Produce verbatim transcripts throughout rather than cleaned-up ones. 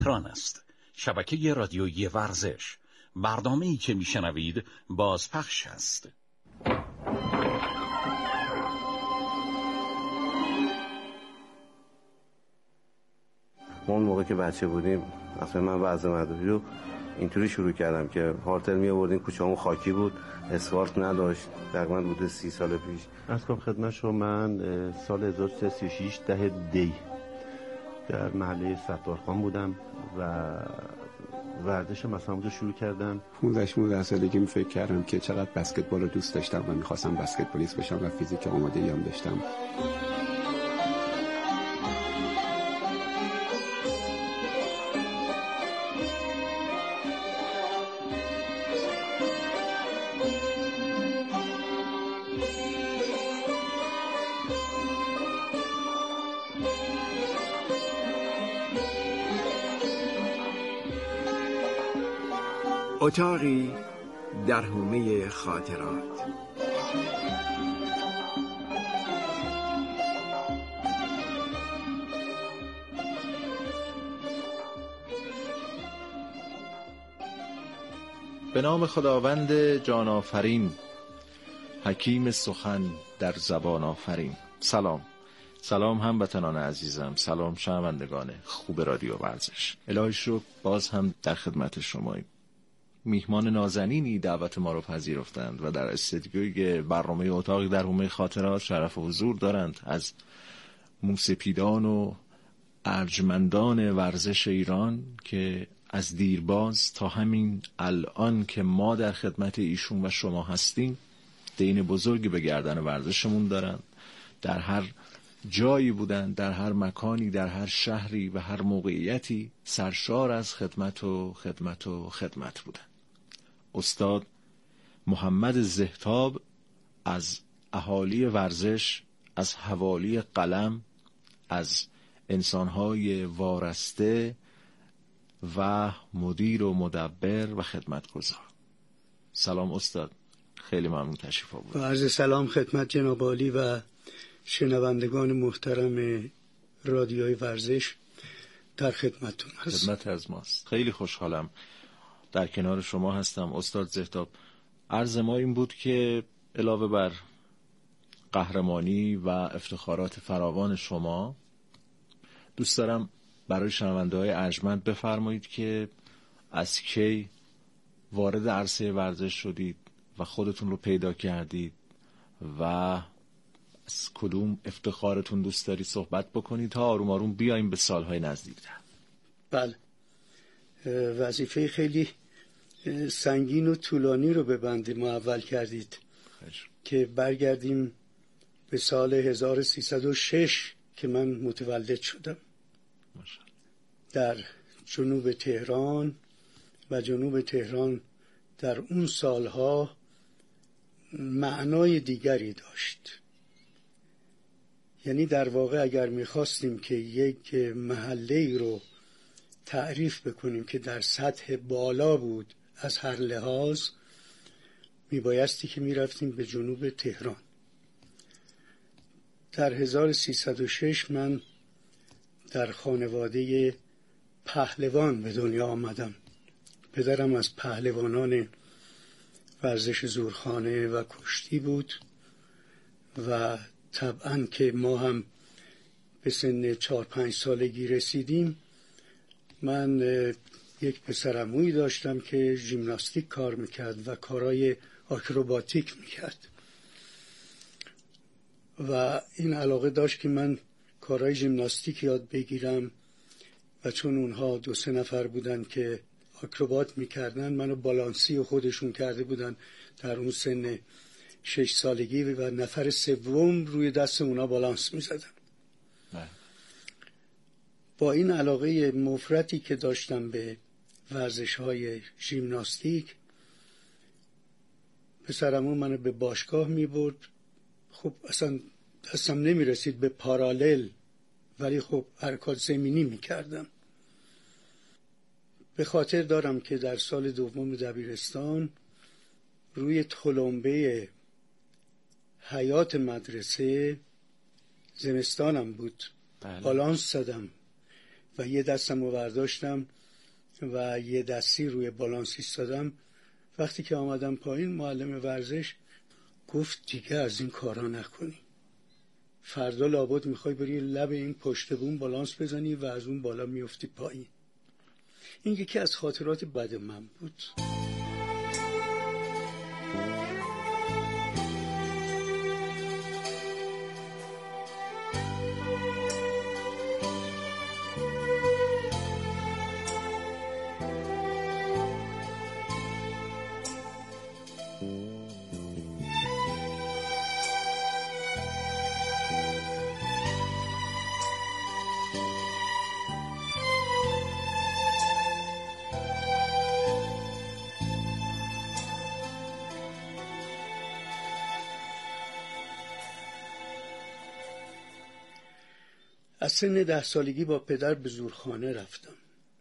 تهران است. شبکه رادیویی ورزش. برنامه‌ای که میشنوید بازپخش است. ما اون موقع که بچه بودیم اصلا من وضع مداری رو اینطوری شروع کردم که هارتل می آوردیم، کوچه‌مون خاکی بود، اسفالت نداشت. تقریبا بوده سی سال پیش. از کنم خدمت شما من سال هزار و سیصد و سی و شش ده دی در محله ستارخان بودم و ورزش مثلا رو شروع کردم. پانزده شانزده سالگی فکر کردم که چقدر بسکتبال رو دوست داشتم و می‌خواستم بسکتبالیست بشم و فیزیک آمادگی هم داشتم. اتاقی در حومه خاطرات. به نام خداوند جان آفرین، حکیم سخن در زبان آفرین. سلام سلام هموطنان عزیزم، سلام شنوندگان خوب رادیو ورزش. الهی شکر باز هم در خدمت شماییم. میهمان نازنینی دعوت ما رو پذیرفتند و در استودیوی برنامه اتاقی در حومه خاطرات شرف حضور دارند از موسیقیدان و ارجمندان ورزش ایران که از دیرباز تا همین الان که ما در خدمت ایشون و شما هستیم دین بزرگی به گردن ورزشمون دارند. در هر جایی بودن، در هر مکانی، در هر شهری و هر موقعیتی سرشار از خدمت و خدمت و خدمت بودن. استاد محمد زهتاب از اهالی ورزش، از حوالی قلم، از انسانهای وارسته و مدیر و مدبر و خدمتگزار. سلام استاد، خیلی ممنون تشریف آوردید. و عرض سلام خدمت جناب عالی و شنوندگان محترم رادیوی ورزش، در خدمتتون هستم. خدمت از ماست. خیلی خوشحالم در کنار شما هستم استاد زهتاب. عرض ما این بود که علاوه بر قهرمانی و افتخارات فراوان شما، دوست دارم برای شنونده‌های ارجمند بفرمایید که از کی وارد عرصه ورزش شدید و خودتون رو پیدا کردید و از کدوم افتخارتون دوست دارید صحبت بکنید تا آروم آروم بیایم به سالهای نزدیکتر. بله، وظیفه خیلی سنگین و طولانی رو به بنده محول کردید. خیش. که برگردیم به سال هزار و سیصد و شش که من متولد شدم. ماشاءالله. در جنوب تهران و جنوب تهران در اون سالها معنای دیگری داشت. یعنی در واقع اگر می‌خواستیم که یک محله‌ای رو تعریف بکنیم که در سطح بالا بود از هر لحاظ، میبایستی که میرفتیم به جنوب تهران. در هزار و سیصد و شش من در خانواده پهلوان به دنیا آمدم. پدرم از پهلوانان ورزش زورخانه و کشتی بود و طبعاً که ما هم به سن چهار پنج سالگی رسیدیم. من یک پسرعمویی داشتم که ژیمناستیک کار میکرد و کارهای آکروباتیک میکرد و این علاقه داشت که من کارهای ژیمناستیک یاد بگیرم و چون اونها دو سه نفر بودن که آکروبات میکردن، منو بالانسی خودشون کرده بودن در اون سن شش سالگی و نفر سوم روی دست اونا بالانس میزدم. با این علاقه مفرطی که داشتم به ورزش‌های ژیمناستیک، پسرمون منو به باشگاه می‌برد. خب اصلا دستم نمی‌رسید به پارالل، ولی خب حرکات زمینی می‌کردم. به خاطر دارم که در سال دوم دبیرستان روی تلمبه حیاط مدرسه، زمستانم بود، بالانس زدم و یه دستم رو برداشتم و یه دستی روی بالانس ایستادم. وقتی که آمدم پایین معلم ورزش گفت دیگه از این کارا نکنی، فردا لابد میخوای بری لب این پشت بوم بالانس بزنی و از اون بالا میفتی پایین. این یکی از خاطرات بد من بود. از سن ده سالگی با پدر به زورخانه رفتم.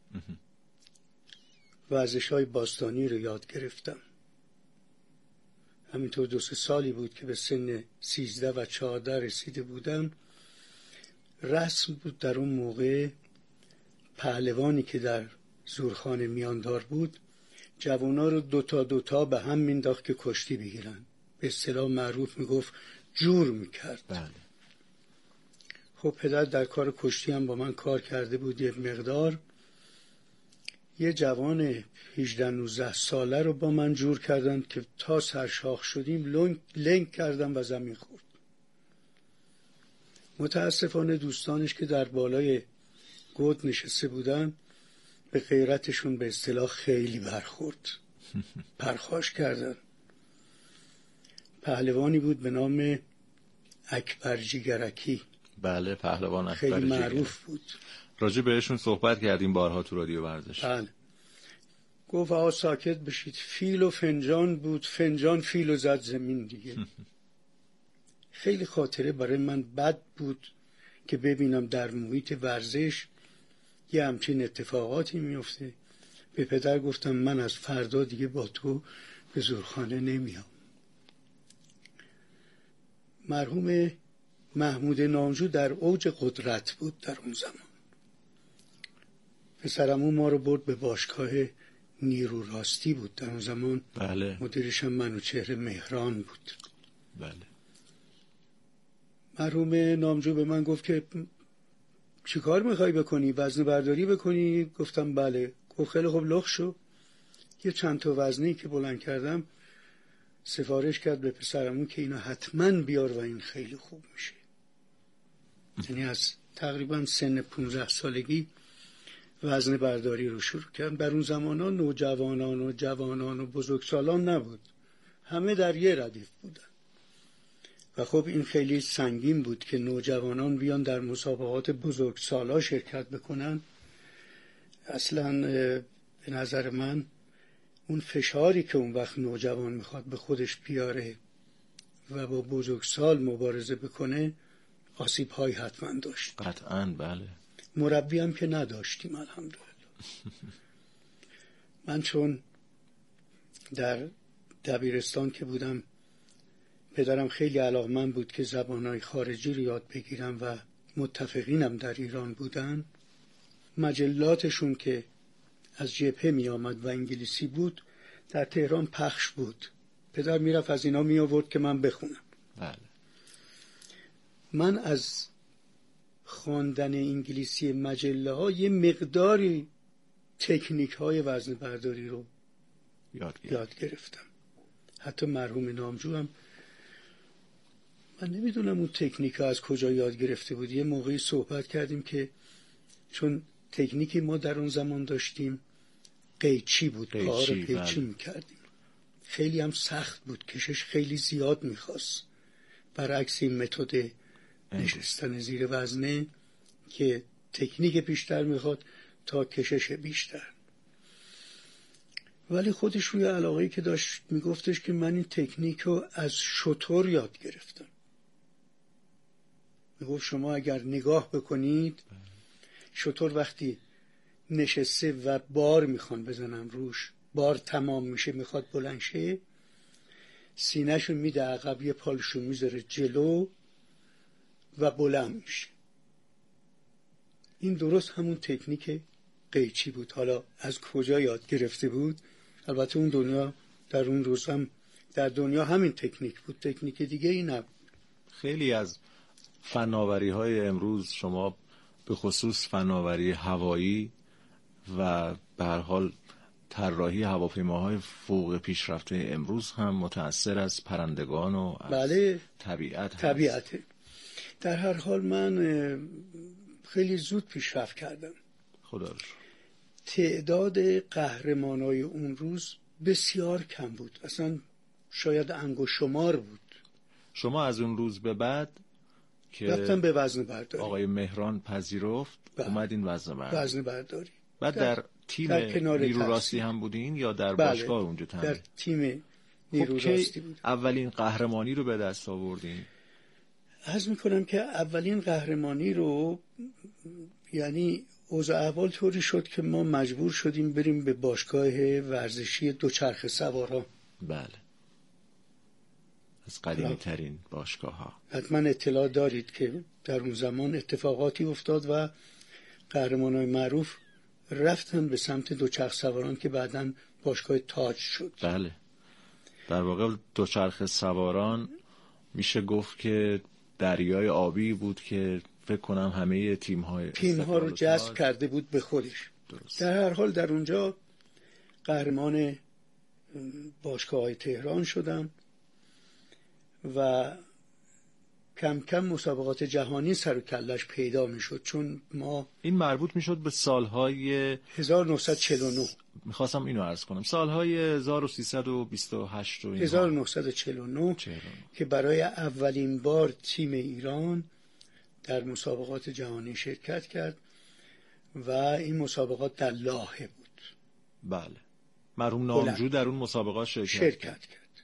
ورزش‌های باستانی رو یاد گرفتم. همینطور دو سه سالی بود که به سن سیزده و چهارده رسیده بودم. رسم بود در اون موقع پهلوانی که در زورخانه میاندار بود جوانا رو دوتا دوتا به هم مینداخت که کشتی بگیرن. به اصطلاح معروف میگفت جور میکرد. بله. خب پدر در کار کشتی هم با من کار کرده بود یک مقدار. یه جوان هجده نوزده ساله رو با من جور کردند که تا سرشاخ شدیم لنگ, لنگ کردم و زمین خورد. متاسفانه دوستانش که در بالای گود نشسته بودن به غیرتشون به اصطلاح خیلی برخورد. پرخاش کردن. پهلوانی بود به نام اکبر جیگرکی. بله پهلوان اکبر خیلی جیگرکی معروف بود. راجع بهشون صحبت کردیم بارها تو رادیو ورزش. بله. گفت آقا ساکت بشید. فیل و فنجان بود، فنجان فیل و زد زمین دیگه. خیلی خاطره برای من بد بود که ببینم در محیط ورزش یه همچین اتفاقاتی میفته. به پدر گفتم من از فردا دیگه با تو به زورخانه نمیام. مرحوم محمود نامجو در اوج قدرت بود در اون زمان. پسرمو ما رو برد به باشگاه نیرو راستی بود در اون زمان. بله. مدیرش هم منوچهر مهران بود. بله. مرحوم نامجو به من گفت که چی کار میخوای بکنی؟ وزنه برداری بکنی؟ گفتم بله. گفت خیلی خوب لخ شو. یه چند تا وزنی که بلند کردم سفارش کرد به پسرمون که اینا حتما بیار و این خیلی خوب میشه. یعنی از تقریبا سن پونزده سالگی وزن برداری رو شروع کردم. در اون زمان ها نوجوانان و جوانان و بزرگسالان نبود، همه در یه ردیف بودن و خب این خیلی سنگین بود که نوجوانان بیان در مسابقات بزرگسالا شرکت بکنن. اصلا به نظر من اون فشاری که اون وقت نوجوان میخواد به خودش بیاره و با بزرگسال مبارزه بکنه آسیب های حتما داشت. قطعاً بله. مربی هم که نداشتیم الحمدلله. من چون در دبیرستان که بودم پدرم خیلی علاقمند بود که زبانهای خارجی رو یاد بگیرم و متفقینم در ایران بودن. مجلاتشون که از جبهه می آمد و انگلیسی بود در تهران پخش بود. پدر می رفت از اینا می آورد که من بخونم. بله. من از خواندن انگلیسی مجله ها یه مقداری تکنیک های وزن برداری رو یاد, یاد گرفتم. حتی مرحوم نامجو هم من نمیدونم اون تکنیک ها از کجا یاد گرفته بود. یه موقعی صحبت کردیم که چون تکنیکی ما در اون زمان داشتیم قیچی بود، پاها رو قیچی میکردیم. خیلی هم سخت بود، کشش خیلی زیاد میخواست، برعکس این متد نشستن زیر وزنه که تکنیک بیشتر میخواد تا کشش بیشتر. ولی خودش روی علاقه‌ای که داشت میگفتش که من این تکنیک رو از شتر یاد گرفتم. میگفت شما اگر نگاه بکنید شتر وقتی نشسته و بار میخوان بزنم روش، بار تمام میشه میخواد بلند شه، سینه‌شو میده عقب، یه پالشو میذاره جلو و بلند میشه. این درست همون تکنیک قیچی بود. حالا از کجا یاد گرفته بود؟ البته اون دنیا در اون روز هم در دنیا همین تکنیک بود، تکنیک دیگه ای نبود. خیلی از فناوری های امروز، شما به خصوص فناوری هوایی و به هر حال طراحی هواپیماهای فوق پیشرفته امروز هم متأثر از پرندگان و از بله، طبیعت طبیعت. در هر حال من خیلی زود پیشرفت کردم. خدا رو شکر. تعداد قهرمانای اون روز بسیار کم بود، اصلا شاید انگشت شمار بود. شما از اون روز به بعد که رفتم به وزن برداری، آقای مهران پذیرفت بله. اومدین وزن برداری. وزن برداری بعد در, در تیم نیرو راستی هم بودین یا در بله. باشگاه اونجا تمرین؟ در تیم نیرو خب راستی بود. اولین قهرمانی رو به دست آوردین؟ عرض میکنم که اولین قهرمانی رو، یعنی اوضاع احوال طوری شد که ما مجبور شدیم بریم به باشگاه ورزشی دوچرخه سواران. بله، از قدیمی ترین باشگاه ها. حتما اطلاع دارید که در اون زمان اتفاقاتی افتاد و قهرمانای معروف رفتن به سمت دوچرخه سواران که بعداً باشگاه تاج شد. بله، در واقع دوچرخه سواران میشه گفت که دریای آبی بود که فکر کنم همه تیم های تیم ها رو جذب کرده بود به خودش. درست. در هر حال در اونجا قهرمان باشگاه های تهران شدم و کم کم مسابقات جهانی سر و کلش پیدا میشد، چون ما این مربوط میشد به سالهای هزار و نهصد و چهل و نه. میخواستم اینو عرض کنم سالهای هزار و سیصد و بیست و هشت و هزار و نهصد و چهل و نه که برای اولین بار تیم ایران در مسابقات جهانی شرکت کرد و این مسابقات در لاهه بود. بله، مرحوم نامجو در اون مسابقات شرکت, شرکت کرد.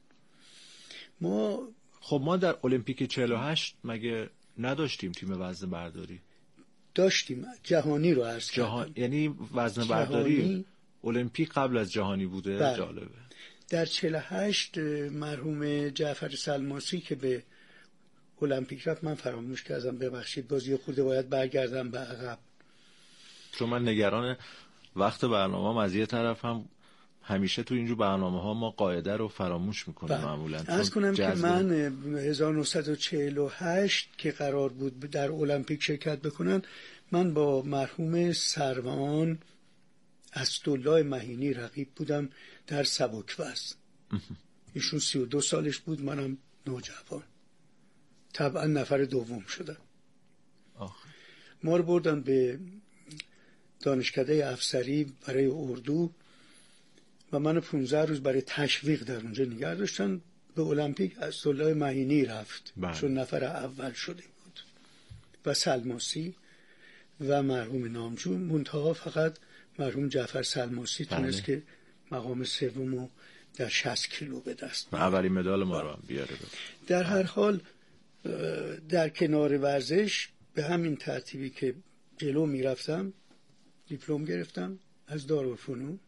ما خب ما در المپیک چهل و هشت مگه نداشتیم تیم وزن برداری؟ داشتیم، جهانی رو عرض جهان... کردم. یعنی وزن جهانی... برداری المپیک قبل از جهانی بوده. بله. جالبه. در چهل و هشت مرحوم جعفر سلماسی که به المپیک رفت، من فراموش کردم، ببخشید، بازی خورده باید برگردم به عقب، چون من نگران وقت برنامه‌ام از یه طرف هم همیشه تو اینجور برنامه ها ما قاعده رو فراموش میکنیم معمولا. از کنم که من هزار و نهصد و چهل و هشت که قرار بود در المپیک شرکت بکنن، من با مرحوم سروان اسدالله مهینی رقیب بودم در سبک وزن. ایشون سی و دو سالش بود، منم نوجوان. طبعا نفر دوم شدم. آخه. ما رو بردن به دانشکده افسری برای اردو و من پونزده روز برای تشویق در اونجا نگه داشتن. به المپیک اسدالله مهینی رفت بله. چون نفر اول شده بود و سلماسی و مرحوم نامجو. منتها فقط مرحوم جعفر سلماسی بله. تونست که مقام سومو در شصت کیلو به دست و اولین مدال ما رو هم بیاره بود. در هر حال در کنار ورزش به همین ترتیبی که جلو میرفتم دیپلم گرفتم از دارالفنون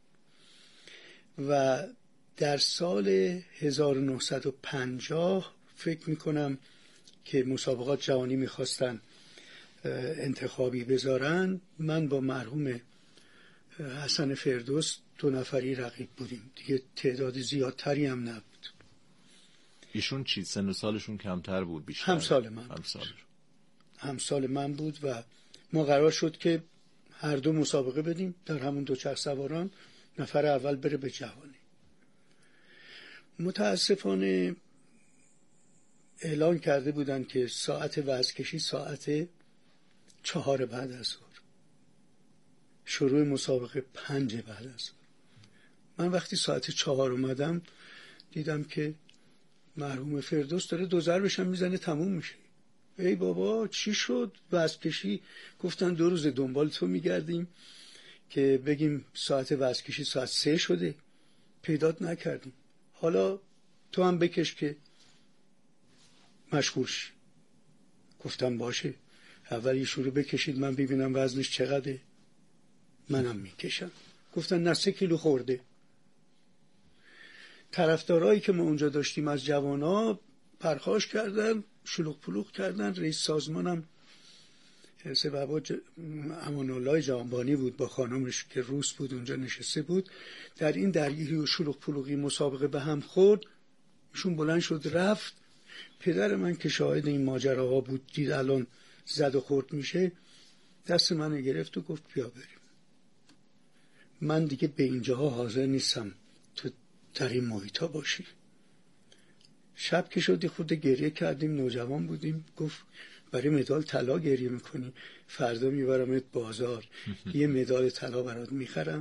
و در سال هزار و نهصد و پنجاه فکر میکنم که مسابقات جهانی میخواستن انتخابی بذارن، من با مرحوم حسن فردوس دو نفری رقیب بودیم، دیگه تعداد زیادتری هم نبود. ایشون چی سن و سالشون کمتر بود بیشتر؟ همسال من همسال همسال من بود و ما قرار شد که هر دو مسابقه بدیم در همون دوچرخه سواران، نفر اول بره به جهانی. متاسفانه اعلان کرده بودن که ساعت وزن‌کشی ساعت چهار بعد از ظهر، شروع مسابقه پنج بعد از ظهر. من وقتی ساعت چهار اومدم دیدم که مرحوم فردوس داره دو ضربش هم میزنه تموم میشه. ای بابا چی شد؟ وزن‌کشی گفتن دو روز دنبال تو میگردیم که بگیم ساعت وزن‌کشی ساعت سه شده، پیدات نکردیم، حالا تو هم بکش که مشغول شی. گفتم باشه، اولی شروع بکشید من ببینم وزنش چقدره، منم میکشم. گفتن نه سه کیلو خورده. طرفدارایی که ما اونجا داشتیم از جوانا پرخاش کردن، شلوغ پلوغ کردن. رئیس سازمانم جلسه بابا ج... امان الله جانبانی بود با خانمش که روس بود اونجا نشسته بود. در این درگیری و شلوغ پلوغی مسابقه به هم خورد، ایشون بلند شد رفت. پدر من که شاهد این ماجراها بود، دید الان زد و خورد میشه، دست من گرفت و گفت بیا بریم. من دیگه به اینجاها حاضر نیستم تو در این محیطا باشی. شب که شد خود گریه کردیم، نوجوان بودیم. گفت برای مدال طلا گریه میکنی؟ فردا میبرمت بازار یه مدال طلا برات میخرم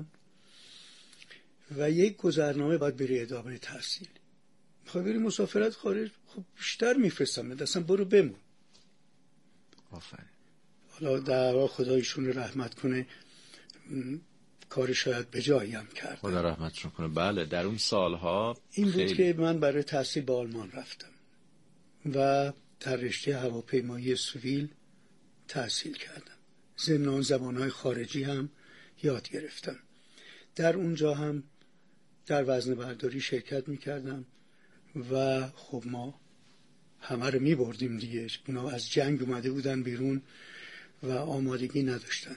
و یک گذرنامه باید بری ادامه تحصیل. میخوای بری مسافرت خارج؟ خب بیشتر میفرستم اصلا برو بمون. آفرین. حالا در خدایشون رحمت کنه، کار شاید به جایی هم کرد. خدا رحمتشون کنه. بله در اون سالها این خیلی... بود که من برای تحصیل به آلمان رفتم و در رشته هواپیمایی سیویل تحصیل کردم. ضمن زبانهای خارجی هم یاد گرفتم. در اونجا هم در وزنه برداری شرکت میکردم و خب ما همه رو میبردیم دیگه. اونا از جنگ اومده بودن بیرون و آمادگی نداشتن.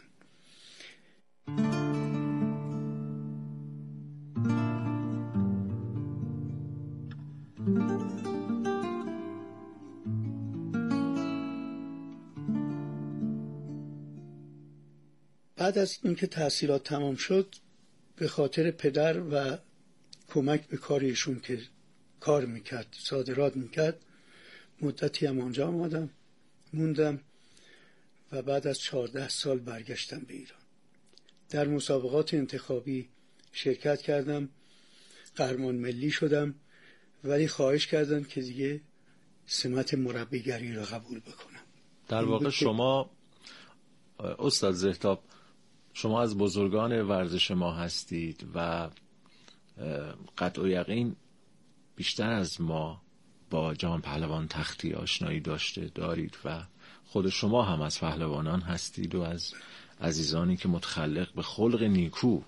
بعد از اینکه تحصیلات تمام شد، به خاطر پدر و کمک به کار ایشون که کار میکرد، صادرات میکرد، مدتی هم آنجا آمدم موندم و بعد از چهارده سال برگشتم به ایران. در مسابقات انتخابی شرکت کردم، قهرمان ملی شدم، ولی خواهش کردم که دیگه سمت مربیگری را قبول بکنم. در واقع شما استاد زهتاب، شما از بزرگان ورزش ما هستید و قطع و یقین بیشتر از ما با جهان پهلوان تختی آشنایی داشته دارید و خود شما هم از پهلوانان هستید و از عزیزانی که متخلق به خلق نیکو.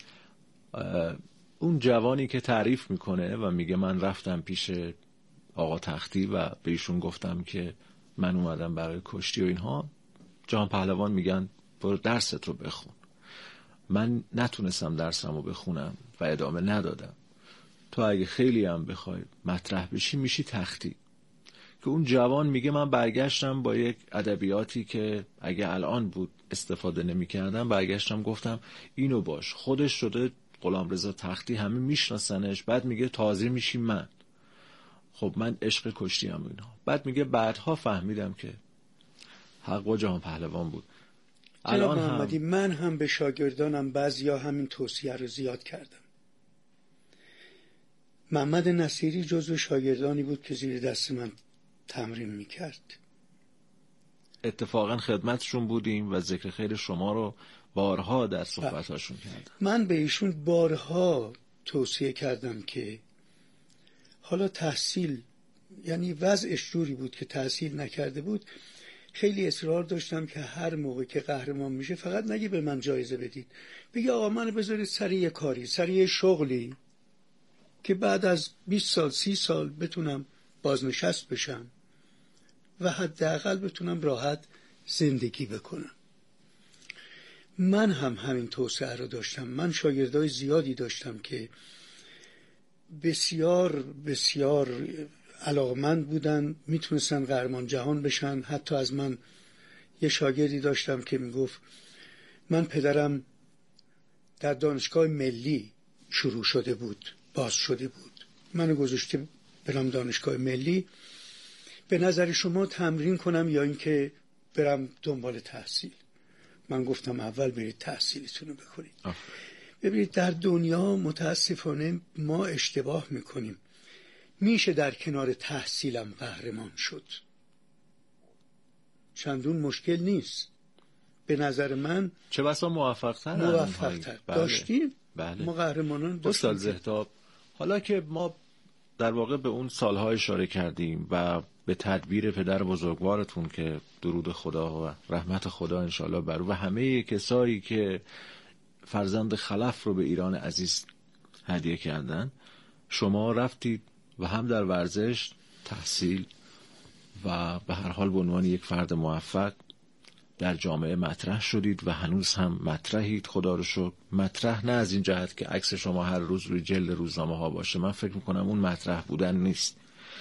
اون جوانی که تعریف میکنه و میگه من رفتم پیش آقا تختی و به ایشون گفتم که من اومدم برای کشتی و اینها، جهان پهلوان میگن برو درست رو بخون. من نتونستم درسم رو بخونم و ادامه ندادم. تو اگه خیلی هم بخوای مطرح بشی میشی تختی. که اون جوان میگه من برگشتم با یک ادبیاتی که اگه الان بود استفاده نمی کردم، برگشتم گفتم اینو باش، خودش شده غلامرضا تختی، همه میشناسنش. بعد میگه تازه میشی من. خب من عشق کشتی هم اینها. بعد میگه بعدها فهمیدم که حق با جهان پهلوان بود. الان محمدی هم... من هم به شاگردانم بعضیا همین توصیه رو زیاد کردم. محمد نصیری جزو شاگردانی بود که زیر دست من تمرین میکرد. اتفاقا خدمتشون بودیم و ذکر خیر شما رو بارها در صحبتاشون کردم. من به ایشون بارها توصیه کردم که حالا تحصیل، یعنی وضعش جوری بود که تحصیل نکرده بود، خیلی اصرار داشتم که هر موقع که قهرمان میشه فقط نگی به من جایزه بدید، بگی آقا منو بذارید سر یه کاری، سر یه شغلی که بعد از بیست سال سی سال بتونم بازنشست بشم و حداقل بتونم راحت زندگی بکنم. من هم همین توصیه رو داشتم. من شاگردای زیادی داشتم که بسیار بسیار علاقمند بودن، میتونستن قهرمان جهان بشن. حتی از من یه شاگردی داشتم که میگفت من پدرم در دانشگاه ملی شروع شده بود، باز شده بود، منو گذاشته برم دانشگاه ملی، به نظر شما تمرین کنم یا اینکه برم دنبال تحصیل؟ من گفتم اول برید تحصیلتون رو بکنید. ببینید در دنیا متاسفانه ما اشتباه میکنیم. میشه در کنار تحصیلم قهرمان شد، چندون مشکل نیست. به نظر من چه بسا موفق‌تر موفق‌تر داشتیم. بله. ما قهرمانان داشتیم. استاد زهتاب، حالا که ما در واقع به اون سالها اشاره کردیم و به تدبیر پدر بزرگوارتون که درود خدا و رحمت خدا انشالله بر و همه کسایی که فرزند خلف رو به ایران عزیز هدیه کردن، شما رفتید و هم در ورزش، تحصیل و به هر حال به عنوان یک فرد موفق در جامعه مطرح شدید و هنوز هم مطرحید. خدا رو شکر. مطرح نه از این جهت که عکس شما هر روز روی جلد روزنامه ها باشه، من فکر میکنم اون مطرح بودن نیست.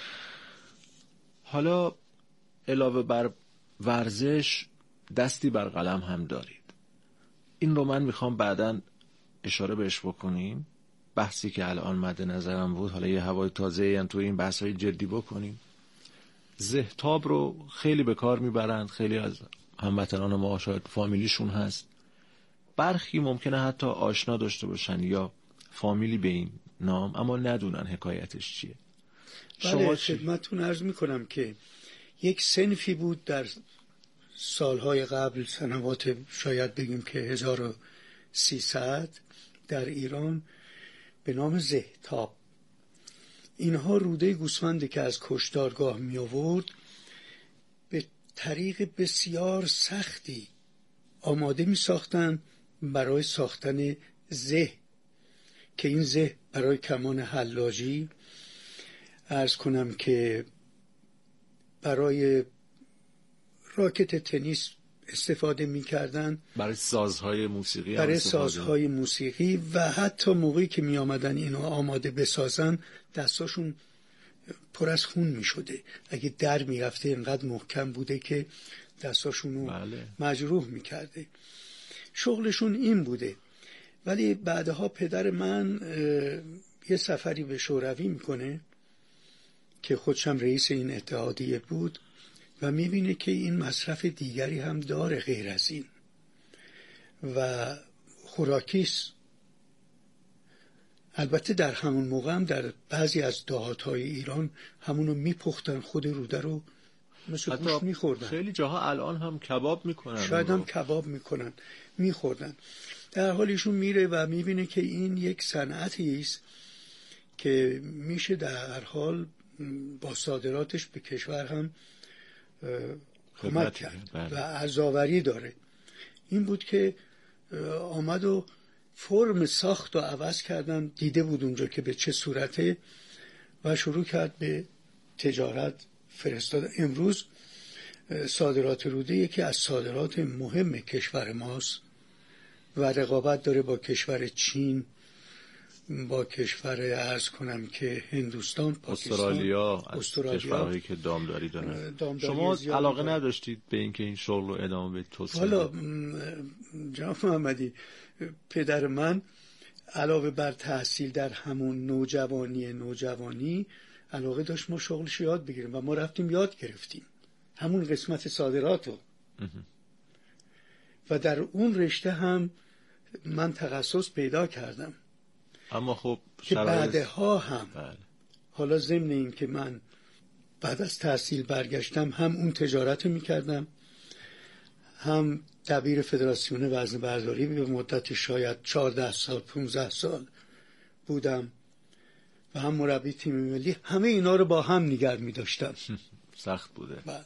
حالا علاوه بر ورزش دستی بر قلم هم دارید. این رو من میخوام بعداً اشاره بهش بکنیم. بحثی که الان مد نظرم بود، حالا یه هوای تازه‌ای هم تو این بحث‌های جدی بکنیم. ذهتاب رو خیلی به کار میبرند، خیلی از هموطنان ما شاید فامیلیشون هست، برخی ممکنه حتی آشنا داشته باشن یا فامیلی به این نام، اما ندونن حکایتش چیه. بله، شما خدمتتون عرض میکنم که یک صنفی بود در سالهای قبل، سنوات شاید بگیم که هزار و سیصد در ایران، به نام ذهتاب. اینها روده گوسفندی که از کشتارگاه می آورد به طریق بسیار سختی آماده می ساختن برای ساختن زه، که این زه برای کمان حلاجی، عرض کنم که برای راکت تنیس استفاده می کردن، برای سازهای موسیقی برای سازهای موسیقی و حتی موقعی که می آمدن اینو آماده بسازن دستاشون پر از خون می شده. اگه در می رفته اینقدر محکم بوده که دستاشونو بله. مجروح می کرده. شغلشون این بوده. ولی بعدها پدر من یه سفری به شوروی میکنه که خودشم رئیس این اتحادیه بود و میبینه که این مصرف دیگری هم داره غیر از این و خوراکیست. البته در همون موقع هم در بعضی از دهات‌های ایران همونو میپختن، خود روده رو مثل گوشت میخوردن. خیلی جاها الان هم کباب میکنن، شاید هم کباب میکنن، میخوردن. در حال ایشون میره و میبینه که این یک صنعتی است که میشه در حال با صادراتش به کشور هم کمک کرد و ارزآوری داره. این بود که آمد و فرم ساخت و عوض کردن، دیده بود اونجا که به چه صورته و شروع کرد به تجارت فرستاد. امروز صادرات روده یکی از صادرات مهم کشور ماست و رقابت داره با کشور چین، با کشور عرض کنم که هندوستان، پاکستان، استرالیا، استرالیا، کشورهایی که دامداری دارن. دامداری شما علاقه داره. نداشتید به اینکه این شغل رو ادامه بدید؟ توصیه حالا جناب محمدی، پدر من علاوه بر تحصیل در همون نوجوانی نوجوانی علاقه داشت ما شغلش یاد بگیریم و ما رفتیم یاد گرفتیم همون قسمت صادرات رو و در اون رشته هم من تخصص پیدا کردم. اما خب که بعدها هم بله. حالا ضمن این که من بعد از تحصیل برگشتم هم اون تجارت رو میکردم، هم دبیر فدراسیون وزنه برداری به مدت شاید چهارده سال پانزده سال بودم و هم مربی تیم ملی. همه اینا رو با هم نگه می‌داشتم. سخت بوده. بله.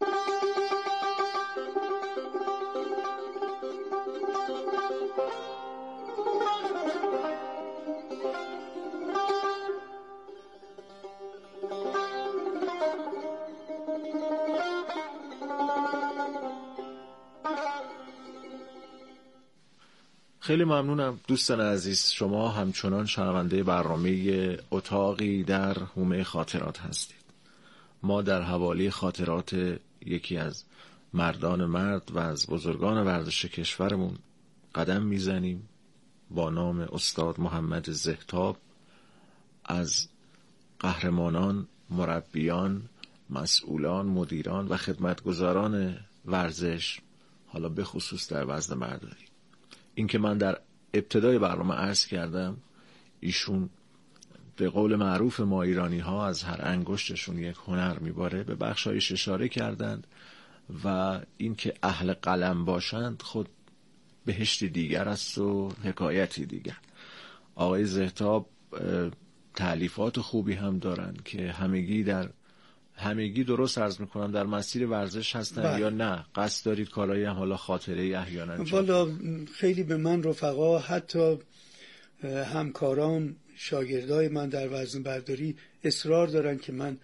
خیلی ممنونم دوستان عزیز، شما همچنان شنونده برنامه اتاقی در حومه خاطرات هستید. ما در حوالی خاطرات یکی از مردان مرد و از بزرگان ورزش کشورمون قدم میزنیم با نام استاد محمد ذهتاب. از قهرمانان، مربیان، مسئولان، مدیران و خدمتگزاران ورزش، حالا به خصوص در وزن برداری. این که من در ابتدای برنامه عرض کردم ایشون به قول معروف ما ایرانی ها از هر انگشتشون یک هنر میباره، به بخشایش اشاره کردند و این که اهل قلم باشند خود بهشتی دیگر است و حکایتی دیگر. آقای ذهتاب تألیفات خوبی هم دارند که همگی در همگی درست عرض میکنم در مسیر ورزش هستن بله. یا نه قصد دارید کارایی هم حالا خاطره احیانا؟ والا خیلی به من رفقا، حتی همکارام، شاگردای من در وزن برداری اصرار دارن که من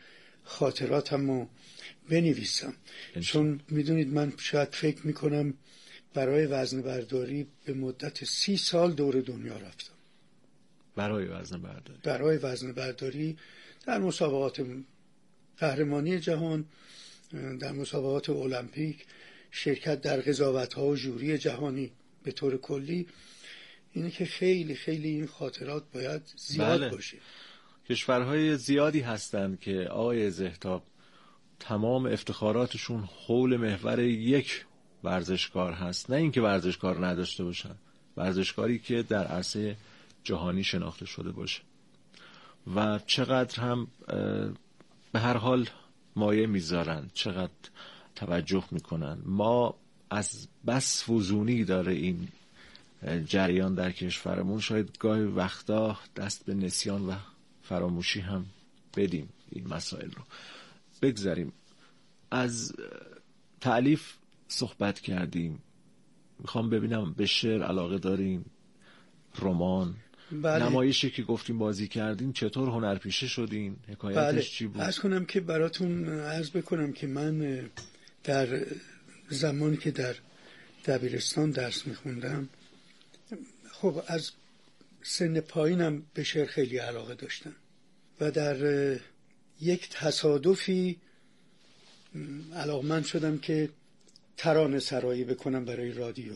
خاطراتمو بنویسم، چون میدونید من شاید فکر میکنم برای وزن برداری به مدت سی سال دور دنیا رفتم. برای وزن برداری برای وزن برداری در مسابقات قهرمانی جهان، در مسابقات المپیک، شرکت در قضاوت‌ها و ژوری جهانی به طور کلی. اینه که خیلی خیلی این خاطرات باید زیاد بله. باشه. کشورهای زیادی هستند که آقای زهتاب تمام افتخاراتشون حول محور یک ورزشکار هست، نه اینکه ورزشکار نداشته باشن، ورزشکاری که در عرصه جهانی شناخته شده باشه و چقدر هم به هر حال مایه میذارن، چقدر توجه میکنن. ما از بس فزونی داره این جریان در کشورمون، شاید گاهی وقتا دست به نسیان و فراموشی هم بدیم این مسائل رو. بگذاریم از تألیف صحبت کردیم، میخوام ببینم به شعر علاقه داریم، رمان، بله. نمایشی که گفتیم بازی کردین، چطور هنرپیشه شدین؟ حکایتش بله. چی بود؟ عرض کنم که براتون عرض بکنم که من در زمانی که در دبیرستان درس میخوندم، خب از سن پایینم به شعر خیلی علاقه داشتم و در یک تصادفی علاقمند شدم که ترانه سرایی بکنم برای رادیو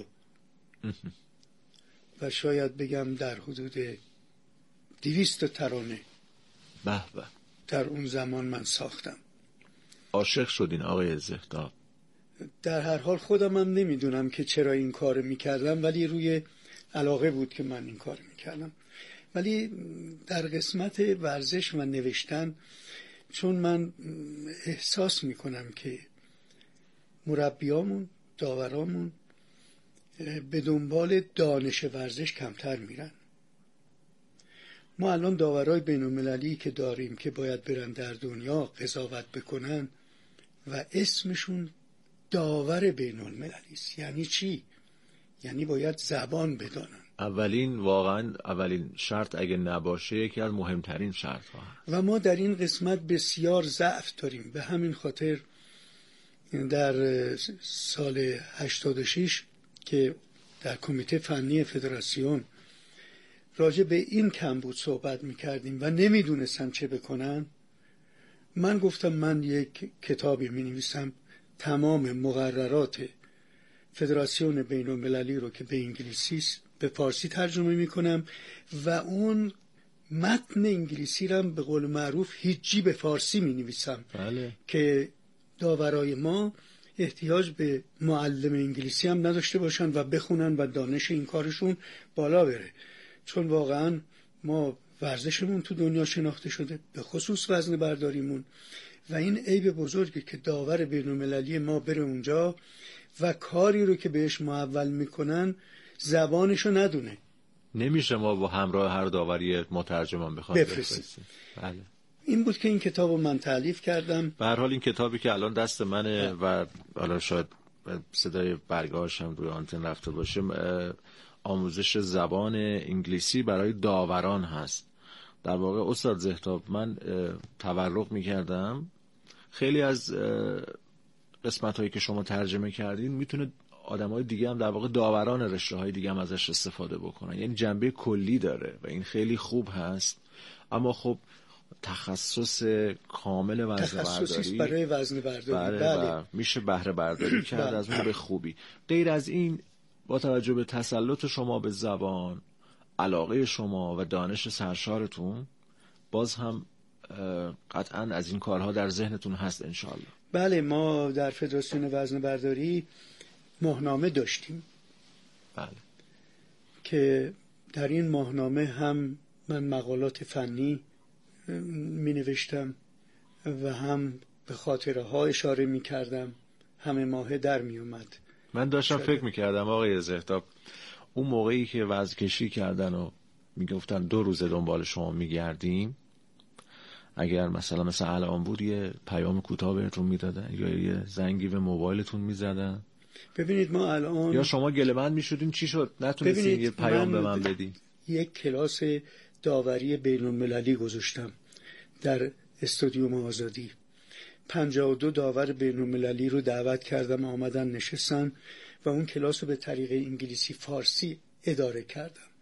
و شاید بگم در حدود دویست ترانه به به در اون زمان من ساختم. عاشق شدین آقای زهتاب؟ در هر حال خودم هم نمیدونم که چرا این کار میکردم، ولی روی علاقه بود که من این کار میکردم. ولی در قسمت ورزش و نوشتن، چون من احساس میکنم که مربیامون، داورامون به دنبال دانش ورزش کمتر میرن. ما الان داورای بین المللی که داریم که باید برن در دنیا قضاوت بکنن و اسمشون داور بین المللی است. یعنی چی؟ یعنی باید زبان بدانن. اولین واقعا اولین شرط اگه نباشه یکی از مهمترین شرط ها هست. و ما در این قسمت بسیار ضعف داریم. به همین خاطر در سال هشتاد و شش که در کمیته فنی فدراسیون راجع به این کمبود صحبت میکردیم و نمیدونستم چه بکنم، من گفتم من یک کتابی مینویسم، تمام مقررات فدراسیون بین المللی رو که به انگلیسی به فارسی ترجمه میکنم و اون متن انگلیسی رو به قول معروف هیچی به فارسی مینویسم. بله. که داورای ما احتیاج به معلم انگلیسی هم نداشته باشن و بخونن و دانش این کارشون بالا بره، چون واقعا ما ورزشمون تو دنیا شناخته شده، به خصوص وزن برداریمون، و این عیب بزرگی که داور بین‌المللی ما بره اونجا و کاری رو که بهش محول میکنن زبانشو ندونه. نمیشه ما با همراه هر داوری مترجمان بخوایم بفرستیم. بله. این بود که این کتاب رو من تألیف کردم. به هر حال این کتابی که الان دست منه و حالا شاید صدای برگاش هم روی آنتن رفته باشه، آموزش زبان انگلیسی برای داوران هست. در واقع استاد زهتاب، من تورق میکردم خیلی از قسمت هایی که شما ترجمه کردین میتونه آدمای دیگه هم در واقع داوران رشته های دیگه هم ازش استفاده بکنن، یعنی جنبه کلی داره و این خیلی خوب هست. اما خب تخصص کامل وزن برداری برای وزن برداری بله, بله. میشه بهره برداری کرد از اون به خوبی. غیر از این، با توجه به تسلط شما به زبان، علاقه شما و دانش سرشارتون، باز هم قطعا از این کارها در ذهنتون هست انشالله. بله، ما در فدراسیون وزن برداری ماهنامه داشتیم. بله. که در این ماهنامه هم من مقالات فنی می نوشتم و هم به خاطره ها اشاره می کردم، همه ماهه در می اومد. من داشتم فکر می کردم آقای زهتاب، اون موقعی که وزن کشی کردن و می گفتن دو روز دنبال شما می گردیم، اگر مثلا مثل الان بود یه پیام کوتاه بهتون می دادن یا یه زنگی به موبایلتون می زدن. ببینید ما الان یا شما گله‌مند می شدین چی شد نتونستین یه پیام به من بدین. یک کلاس داوری بین المللی گذاشتم در استادیوم آزادی پنجاه و دو داور بین‌المللی رو دعوت کردم، آمدن نشستن و اون کلاس رو به طریق انگلیسی فارسی اداره کردم.